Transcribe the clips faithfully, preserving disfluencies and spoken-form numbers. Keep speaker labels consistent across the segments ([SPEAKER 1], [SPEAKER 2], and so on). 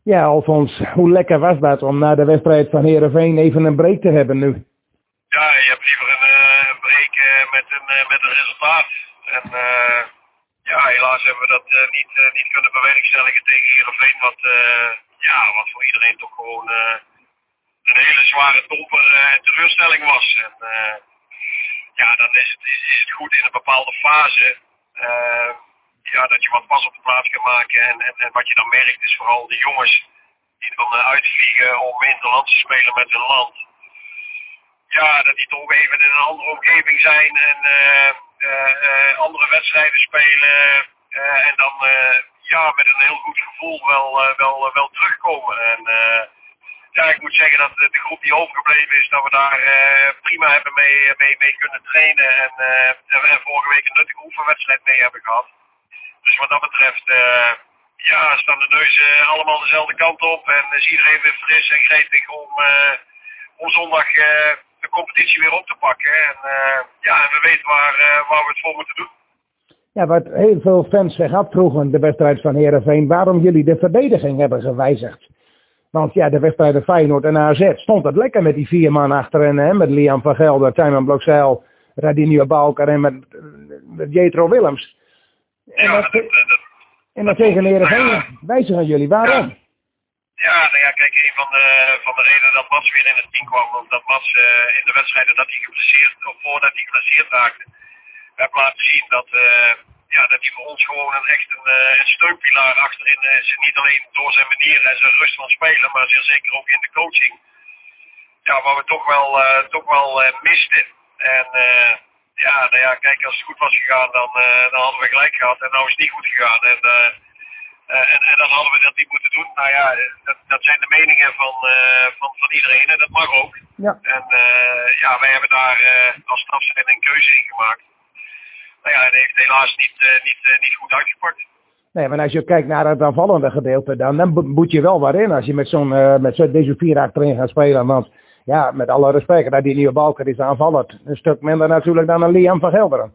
[SPEAKER 1] Ja, Alfons, hoe lekker was dat om na de wedstrijd van Heerenveen even een break te hebben nu?
[SPEAKER 2] Ja, je hebt liever een, uh, een break uh, met, een, uh, met een resultaat. En uh, ja, helaas hebben we dat uh, niet, uh, niet kunnen bewerkstelligen tegen Heerenveen. Wat, uh, ja, wat voor iedereen toch gewoon uh, een hele zware domper uh, teleurstelling was. En uh, ja, dan is het, is, is het goed in een bepaalde fase. Uh, ja, dat je wat pas op de plaats kan maken. En, en, en wat je dan merkt is vooral de jongens die dan uh, uitvliegen om interland te spelen met hun land. Ja, dat die toch even in een andere omgeving zijn en uh, uh, uh, andere wedstrijden spelen. Uh, en dan uh, ja, met een heel goed gevoel wel, uh, wel, uh, wel terugkomen. En uh, ja, ik moet zeggen dat de groep die overgebleven is, dat we daar uh, prima hebben mee, mee, mee kunnen trainen. En, uh, en vorige week een nuttige oefenwedstrijd mee hebben gehad. Dus wat dat betreft, uh, ja, staan de neuzen allemaal dezelfde kant op. En is iedereen weer fris en gretig om, uh, om zondag uh, de competitie weer op te pakken. En uh, ja, en we weten waar, uh, waar we het voor moeten doen.
[SPEAKER 1] Ja, wat heel veel fans zich afvroegen, de wedstrijd van Heerenveen, waarom jullie de verdediging hebben gewijzigd. Want ja, de wedstrijden Feyenoord en A Z stond het lekker met die vier man achterin, hè, met Liam van Gelder, Tijmen Blokzeil, Radinho Balker en met, met Jetro Willems. En
[SPEAKER 2] ja,
[SPEAKER 1] dat,
[SPEAKER 2] dat, dat,
[SPEAKER 1] en dat tegen Heerenveen ja. wijzigen jullie, waarom?
[SPEAKER 2] Ja. Ja, nou ja, kijk, een van de, van de redenen dat Mats weer in het team kwam, omdat Mats uh, in de wedstrijden dat hij geblesseerd, of voordat hij geblesseerd raakte, heeft laten zien dat, uh, ja, dat hij voor ons gewoon een, echt een, uh, een steunpilaar achterin is. Niet alleen door zijn manier en zijn rust van spelen, maar zeer zeker ook in de coaching. Ja, waar we toch wel, uh, toch wel uh, misten. En uh, ja, nou ja, kijk, als het goed was gegaan, dan, uh, dan hadden we gelijk gehad. En nou is het niet goed gegaan. En, uh, Uh, en, en dan hadden we dat niet moeten doen. Nou ja, dat, dat zijn de meningen van, uh, van, van iedereen en dat mag ook.
[SPEAKER 1] Ja.
[SPEAKER 2] En uh, ja, wij hebben daar uh, als staf zijn een keuze in gemaakt. Nou ja, dat heeft helaas niet, uh, niet, uh, niet goed uitgepakt.
[SPEAKER 1] Nee, maar als je kijkt naar het aanvallende gedeelte, dan, dan moet je wel wat in als je met zo'n uh, met zo, deze vier achterin gaat spelen. Want ja, met alle respect, dat die nieuwe Balker is aanvallend. Een stuk minder natuurlijk dan een Liam van Gelderen.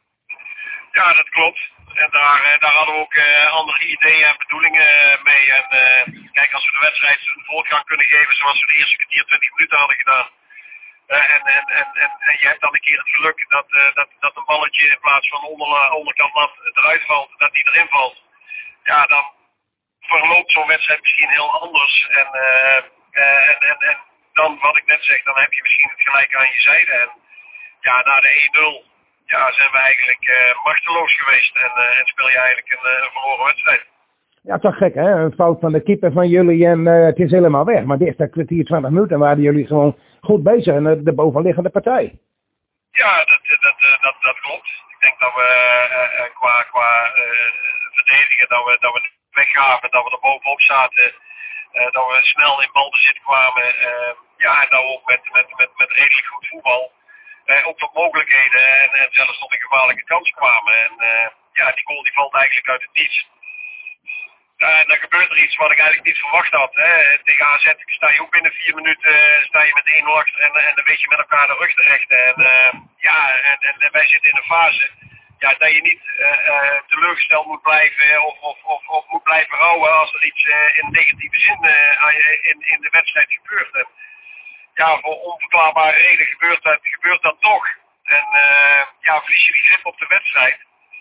[SPEAKER 2] Ja, dat klopt. En daar, daar hadden we ook uh, andere ideeën en bedoelingen mee. En uh, kijk, als we de wedstrijd een voortgang kunnen geven zoals we de eerste kwartier twintig minuten hadden gedaan. Uh, en, en, en, en, en je hebt dan een keer het geluk dat, uh, dat, dat een balletje in plaats van onder, onderkant lat eruit valt, dat die erin valt. Ja, dan verloopt zo'n wedstrijd misschien heel anders. En, uh, uh, en, en, en dan, wat ik net zeg, dan heb je misschien het gelijk aan je zijde. En ja, na de één nul... ja, zijn we eigenlijk uh, machteloos geweest en, uh, en speel je eigenlijk een, uh, een verloren wedstrijd.
[SPEAKER 1] Ja, toch gek hè, een fout van de keeper van jullie en uh, het is helemaal weg. Maar de eerste kwartier, twintig minuten waren jullie gewoon goed bezig in de, de bovenliggende partij.
[SPEAKER 2] Ja, dat, dat, dat, dat, dat klopt. Ik denk dat we uh, uh, qua, qua uh, verdedigen, dat we, dat we weggaven, dat we er bovenop zaten. Uh, dat we snel in balbezit kwamen. Uh, ja, en dat we ook met, met, met, met redelijk goed voetbal Uh, ook tot mogelijkheden en, en zelfs tot een gevaarlijke kans kwamen. En uh, ja, die goal die valt eigenlijk uit het niets. Uh, en dan gebeurt er iets wat ik eigenlijk niet verwacht had. Hè. Tegen A Z sta je ook binnen vier minuten uh, sta je met één nul achter en, en dan weet je met elkaar de rug te rechten. En, uh, ja, en, en, en wij zitten in een fase ja, dat je niet uh, uh, teleurgesteld moet blijven of, of, of, of moet blijven rouwen als er iets uh, in negatieve zin uh, in, in de wedstrijd gebeurt. En, ja, voor onverklaarbare reden gebeurt dat, gebeurt dat toch. En uh, ja, verlies je die grip op de wedstrijd.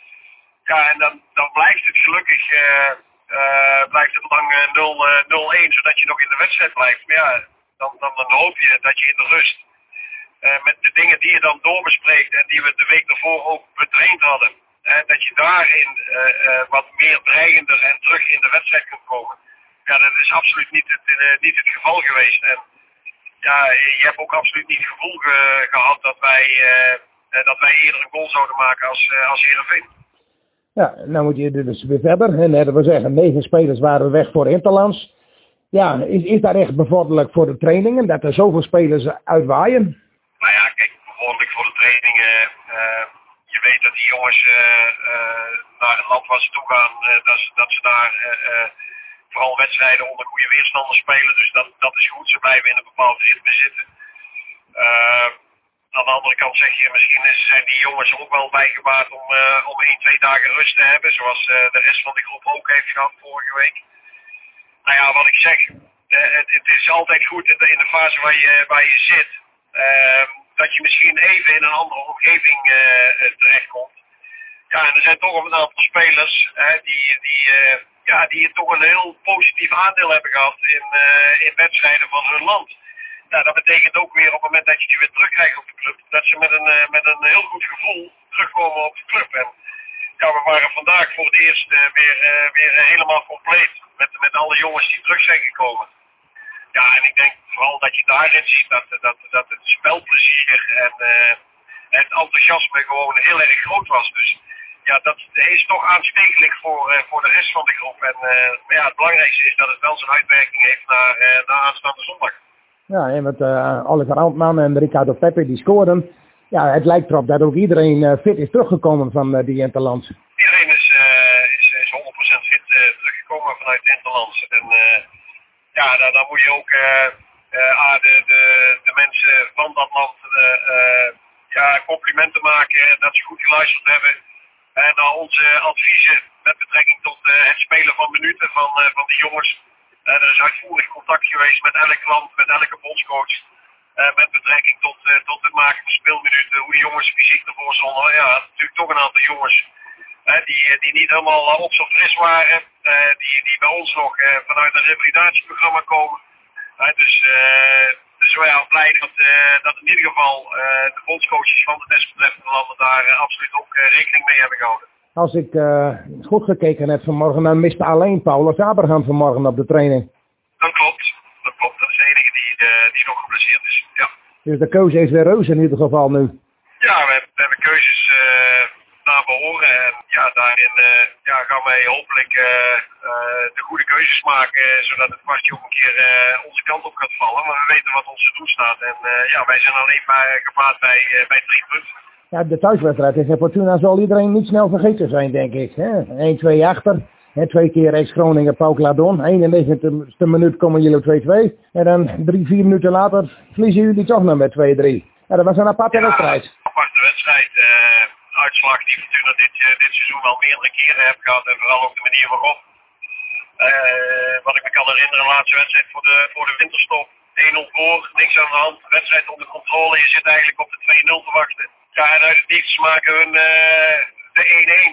[SPEAKER 2] Ja, en dan, dan blijft het gelukkig uh, uh, blijft het lang uh, nul een, zodat je nog in de wedstrijd blijft. Maar ja, dan, dan, dan hoop je dat je in de rust uh, met de dingen die je dan doorbespreekt en die we de week daarvoor ook betraind hadden, uh, dat je daarin uh, uh, wat meer dreigender en terug in de wedstrijd kunt komen. Ja, dat is absoluut niet het, uh, niet het geval geweest. En, ja, je hebt ook absoluut niet het gevoel ge, gehad dat wij, uh, dat wij eerder een goal zouden maken als, uh, als Heerenveen.
[SPEAKER 1] Ja, nou moet je dus weer verder. En net we zeggen, negen spelers waren weg voor Interlands. Ja, is, is dat echt bevorderlijk voor de trainingen, dat er zoveel spelers uitwaaien?
[SPEAKER 2] Nou ja, kijk, bevorderlijk voor de trainingen. Uh, je weet dat die jongens uh, uh, naar het land waar ze toe gaan, uh, dat, ze, dat ze daar... Uh, uh, vooral wedstrijden onder goede weerstanders spelen, dus dat, dat is goed. Ze blijven in een bepaald ritme zitten. Uh, aan de andere kant zeg je, misschien is, zijn die jongens ook wel bijgebaat om, uh, om één, twee dagen rust te hebben, zoals uh, de rest van de groep ook heeft gehad vorige week. Nou ja, wat ik zeg, uh, het, het is altijd goed in de, in de fase waar je, waar je zit, uh, dat je misschien even in een andere omgeving uh, terechtkomt. Ja, en er zijn toch een aantal spelers uh, die, die, uh, ja, die toch een heel positief aandeel hebben gehad in, uh, in wedstrijden van hun land. Nou, dat betekent ook weer op het moment dat je die weer terugkrijgt op de club, dat ze met een, uh, met een heel goed gevoel terugkomen op de club. En ja, we waren vandaag voor het eerst uh, weer, uh, weer uh, helemaal compleet met, met alle jongens die terug zijn gekomen. Ja, en ik denk vooral dat je daarin ziet dat, dat, dat het spelplezier en uh, het enthousiasme gewoon heel erg groot was. Dus ja, dat is toch aanstekelijk voor, uh, voor de rest van de groep. En uh, maar ja, het belangrijkste is dat het wel zijn uitwerking heeft naar, uh, naar aanstaande zondag.
[SPEAKER 1] Ja, en met uh, Oliver Altman en Ricardo Pepe die scoorden. Ja, het lijkt erop dat ook iedereen uh, fit is teruggekomen van uh, die Interlands.
[SPEAKER 2] Iedereen is, uh, is, is honderd procent fit uh, teruggekomen vanuit de Interlands. En uh, ja, dan, dan moet je ook uh, uh, de, de, de mensen van dat land uh, uh, ja, complimenten maken dat ze goed geluisterd hebben. En naar onze adviezen met betrekking tot uh, het spelen van minuten van, uh, van die jongens. Uh, er is uitvoerig contact geweest met elk land, met elke bondscoach. Uh, met betrekking tot, uh, tot het maken van speelminuten, hoe de jongens fysiek ervoor stonden. Ja, natuurlijk toch een aantal jongens uh, die, die niet helemaal uh, op zo fris waren. Uh, die, die bij ons nog uh, vanuit een revalidatieprogramma komen. Uh, dus, uh, dus we zijn blij dat, uh, dat in ieder geval uh, de bondscoaches van de desbetreffende landen daar uh, absoluut ook uh, rekening mee hebben gehouden.
[SPEAKER 1] Als ik uh, goed gekeken heb vanmorgen, dan miste alleen Paulus Abraham vanmorgen op de training.
[SPEAKER 2] Dat klopt, dat klopt. Dat is de enige die, uh, die nog geblesseerd is, ja.
[SPEAKER 1] Dus de keuze is weer reuze in ieder geval nu.
[SPEAKER 2] Ja, we, we hebben keuzes uh, naar behoren en ja, daarin uh, ja, gaan wij hopelijk uh, uh, de goede keuzes maken, uh, zodat het kwartje ook een keer uh, onze kant op gaat vallen. Maar we weten wat ons te doen staat en uh, ja, wij zijn alleen maar gebaat bij, uh, bij drie punten.
[SPEAKER 1] Ja, de thuiswedstrijd tegen Fortuna zal iedereen niet snel vergeten zijn, denk ik. één twee achter. He, twee keer ex-Groningen, Pauk Ladon. eenennegentigste minuut komen jullie twee twee. En dan drie, vier minuten later verliezen jullie toch nog met twee drie. Ja, dat was een aparte
[SPEAKER 2] ja,
[SPEAKER 1] wedstrijd.
[SPEAKER 2] Een aparte wedstrijd. Uh, uitslag die Fortuna dit, uh, dit seizoen al meerdere keren heeft gehad. En vooral ook de manier waarop. Uh, wat ik me kan herinneren, de laatste wedstrijd voor de, voor de winterstop. één nul voor, niks aan de hand. Wedstrijd onder controle. Je zit eigenlijk op de twee nul te wachten. Ja, en uit het niets maken hun uh, de één één.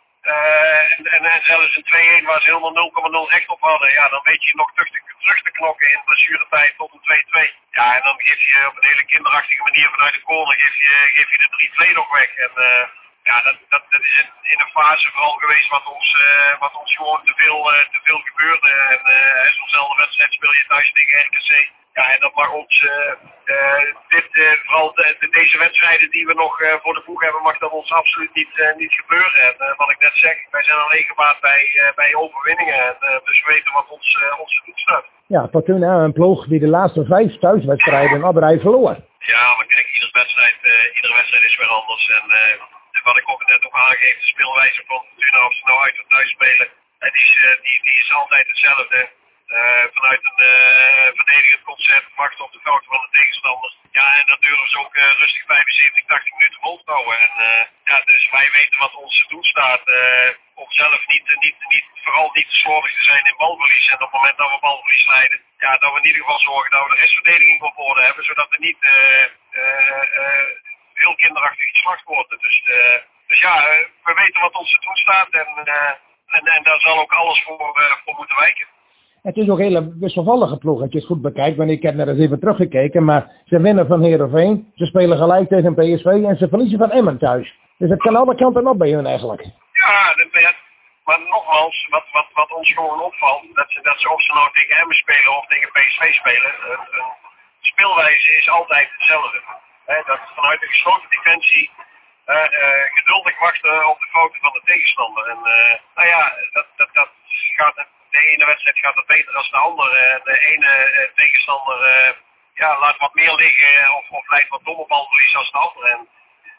[SPEAKER 2] Uh, en, en, en zelfs een twee één waar ze helemaal nul komma nul recht op hadden. Ja, dan weet je nog terug te, terug te knokken in blessuretijd tot een twee twee. Ja, en dan geef je op een hele kinderachtige manier vanuit de corner geef je, geef je de drie twee nog weg. En uh, ja, dat, dat, dat is in, in een fase vooral geweest wat ons, uh, wat ons gewoon te veel, uh, te veel gebeurde. En uh, zo'nzelfde wedstrijd speel je thuis tegen R K C. Ja, en dat mag ons, uh, uh, dit, uh, vooral de, de, deze wedstrijden die we nog uh, voor de boeg hebben, mag dat ons absoluut niet, uh, niet gebeuren. En uh, wat ik net zeg, wij zijn alleen gebaat bij, uh, bij overwinningen. En, uh, dus we weten wat ons, uh, ons goed staat.
[SPEAKER 1] Ja, Fortuna, een ploeg die de laatste vijf thuiswedstrijden op rij verloor.
[SPEAKER 2] Ja, maar kijk, iedere wedstrijd, uh, iedere wedstrijd is weer anders. En uh, wat ik ook net ook aangeef, de speelwijze van Fortuna, of ze nou uit of thuis spelen, uh, die, is, uh, die, die is altijd hetzelfde. Uh, vanuit een uh, verdedigend concept, wachten op de fouten van de tegenstander. Ja, en dat durven ze ook uh, rustig vijfenzeventig, tachtig minuten vol te houden. En uh, ja, dus wij weten wat ons te doen staat. Uh, om zelf niet, niet, niet, vooral niet te slordig te zijn in balverlies. En op het moment dat we balverlies leiden, ja, dat we in ieder geval zorgen dat we de restverdediging op orde hebben. Zodat we niet uh, uh, uh, heel kinderachtig geslacht worden. Dus, uh, dus ja, uh, we weten wat ons te doen staat. En, uh, en, en daar zal ook alles voor, uh, voor moeten wijken.
[SPEAKER 1] Het is ook een hele wisselvallige ploeg als je het goed bekijkt, want ik heb net eens even teruggekeken, maar ze winnen van Heerenveen, ze spelen gelijk tegen P S V en ze verliezen van Emmen thuis. Dus het kan alle kanten op bij hun eigenlijk.
[SPEAKER 2] Ja, de, maar nogmaals, wat, wat, wat ons gewoon opvalt, dat ze, dat ze of ze nou tegen Emmen spelen of tegen P S V spelen, een, een speelwijze is altijd hetzelfde. He, dat vanuit de gesloten defensie uh, uh, geduldig wachten op de fouten van de tegenstander. En uh, nou ja, dat, dat, dat gaat... De ene wedstrijd gaat het beter dan de andere. De ene uh, tegenstander uh, ja, laat wat meer liggen of, of leidt wat domme balverlies dan de andere. En,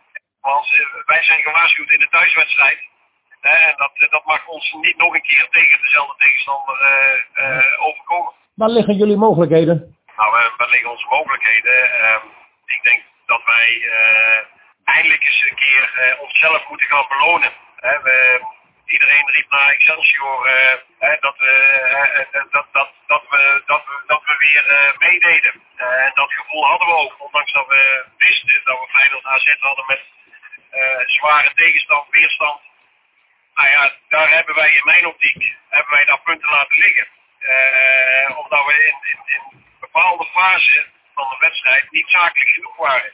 [SPEAKER 2] als, uh, wij zijn gewaarschuwd in de thuiswedstrijd. Uh, en dat, uh, dat mag ons niet nog een keer tegen dezelfde tegenstander uh, uh, overkomen.
[SPEAKER 1] Waar liggen jullie mogelijkheden?
[SPEAKER 2] Nou, uh, waar liggen onze mogelijkheden? Uh, ik denk dat wij uh, eindelijk eens een keer uh, onszelf moeten gaan belonen. Uh, we, Iedereen riep naar Excelsior uh, uh, dat, uh, uh, dat, dat, dat, we, dat, we, dat we weer uh, meededen. Uh, en dat gevoel hadden we ook, ondanks dat we wisten dat we Feyenoord A Z hadden met uh, zware tegenstand, weerstand. Nou ja, daar hebben wij in mijn optiek hebben wij daar punten laten liggen. Uh, omdat we in, in, in bepaalde fasen van de wedstrijd niet zakelijk genoeg waren.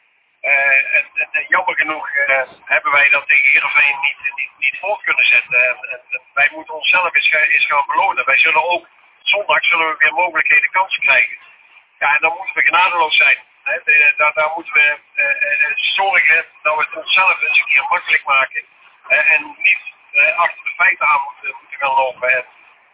[SPEAKER 2] Uh, en, en jammer genoeg uh, hebben wij dat tegen Heerenveen niet, niet, niet voort kunnen zetten. En, en, en wij moeten onszelf eens, eens gaan belonen. Wij zullen ook zondag zullen we weer mogelijkheden kansen krijgen. Ja, en dan moeten we genadeloos zijn. Hè. De, daar, daar moeten we uh, uh, zorgen dat we het onszelf eens een keer makkelijk maken. Uh, en niet uh, achter de feiten aan moeten, moeten gaan lopen. En,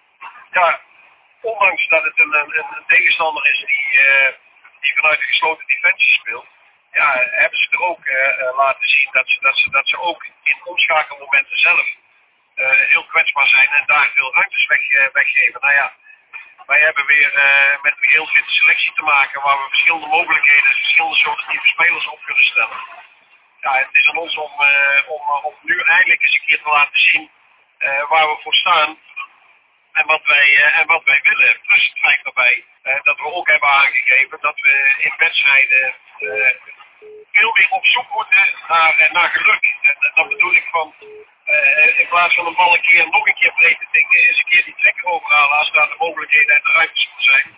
[SPEAKER 2] ja, ondanks dat het een, een, een tegenstander is die, uh, die vanuit een gesloten defensie speelt. Ja, hebben ze er ook uh, laten zien dat ze, dat, ze, dat ze ook in omschakelmomenten zelf uh, heel kwetsbaar zijn en daar veel ruimtes weg, uh, weggeven. Nou ja, wij hebben weer uh, met een heel fitte selectie te maken waar we verschillende mogelijkheden, verschillende soorten type spelers op kunnen stellen. Ja, het is aan ons om, uh, om, om nu eindelijk eens een keer te laten zien uh, waar we voor staan en wat wij, uh, en wat wij willen. Plus het feit daarbij uh, dat we ook hebben aangegeven dat we in wedstrijden uh, veel meer op zoek moeten naar, naar geluk. En dat bedoel ik van, uh, in plaats van een bal een keer nog een keer breed te tikken, eens een keer die trekker overhalen als daar de mogelijkheden en de ruimtes voor zijn.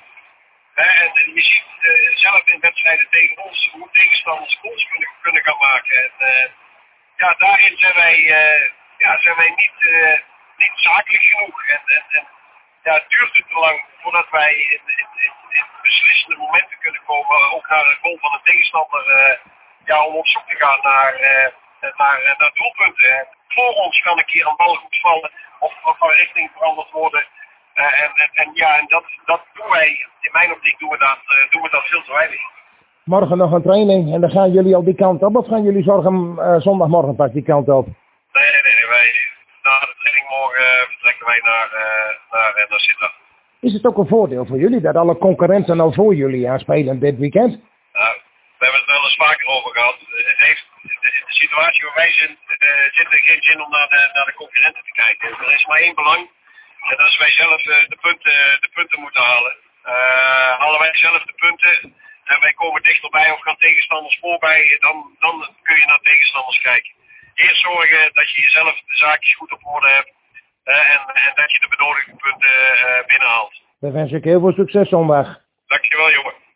[SPEAKER 2] Uh, en je ziet uh, zelf in wedstrijden tegen ons hoe tegenstanders goals kunnen, kunnen gaan maken. En uh, ja, daarin zijn wij, uh, ja, zijn wij niet, uh, niet zakelijk genoeg. En, en, en ja, het duurt te lang voordat wij in, in, in, in beslissende momenten kunnen komen, ook naar een goal van een tegenstander, uh, ja, om op zoek te gaan naar, uh, naar, naar doelpunten. En voor ons kan een keer een bal goed vallen of, of van richting veranderd worden. Uh, en, en, en ja, en dat, dat doen wij, in mijn optiek doen we dat, uh, doen we dat veel te weinig.
[SPEAKER 1] Morgen nog een training en dan gaan jullie al die kant op of gaan jullie zorgen uh, zondagmorgen pas die kant op?
[SPEAKER 2] Nee, nee, nee, wij, na de training morgen uh, vertrekken wij naar, uh, naar, uh, naar Sittard.
[SPEAKER 1] Is het ook een voordeel voor jullie dat alle concurrenten al voor jullie aanspelen dit weekend?
[SPEAKER 2] Nou, we hebben het wel eens vaker over gehad. Het heeft, de, de situatie waar wij zitten, uh, zit er geen zin om naar de, naar de concurrenten te kijken. Er is maar één belang. En dat is wij zelf uh, de, punten, de punten moeten halen. Uh, halen wij zelf de punten en wij komen dichterbij of gaan tegenstanders voorbij, dan, dan kun je naar tegenstanders kijken. Eerst zorgen dat je jezelf de zaakjes goed op orde hebt uh, en, en dat je de benodigde punten uh, binnenhaalt.
[SPEAKER 1] Dan wens ik heel veel succes zondag.
[SPEAKER 2] Dankjewel, jongen.